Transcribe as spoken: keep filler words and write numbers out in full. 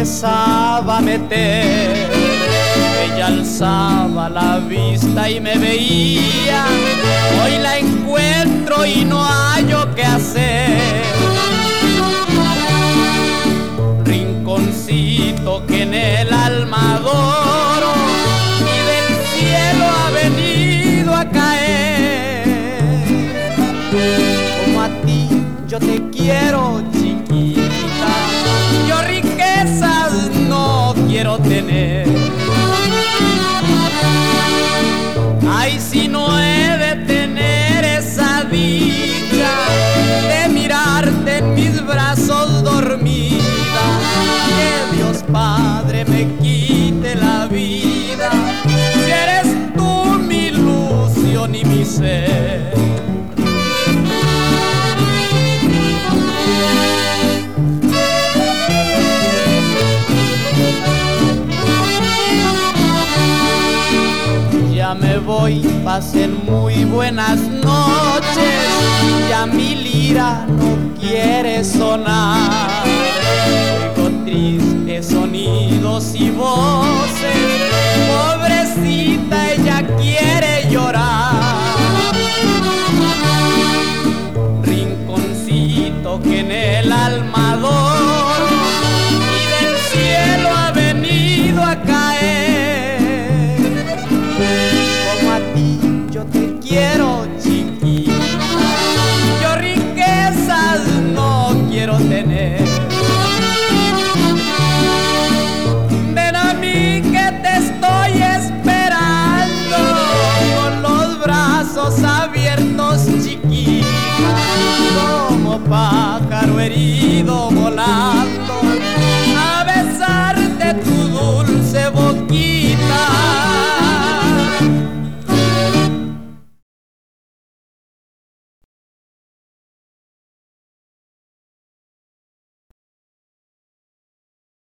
empezaba a meter. Ella alzaba la vista y me veía. Hoy la encuentro y no hallo qué hacer. Rinconcito que en el alma adoro y del cielo ha venido a caer. Como a ti yo te quiero, chiquita, yo riquezas no quiero tener. Ay, si no he de tener esa dicha de mirarte en mis brazos dormida, que Dios Padre me quite la vida, si eres tú mi ilusión y mi ser. Ya me voy, pasen muy buenas noches, ya mi lira no quiere sonar. Oigo tristes sonidos y voces, pobrecita ella quiere llorar. Rinconcito que en el alma adoro y del cielo ha venido a caer. Yo te quiero, chiquita, yo riquezas no quiero tener. Ven a mí que te estoy esperando con los brazos abiertos, chiquita, como pájaro herido volar.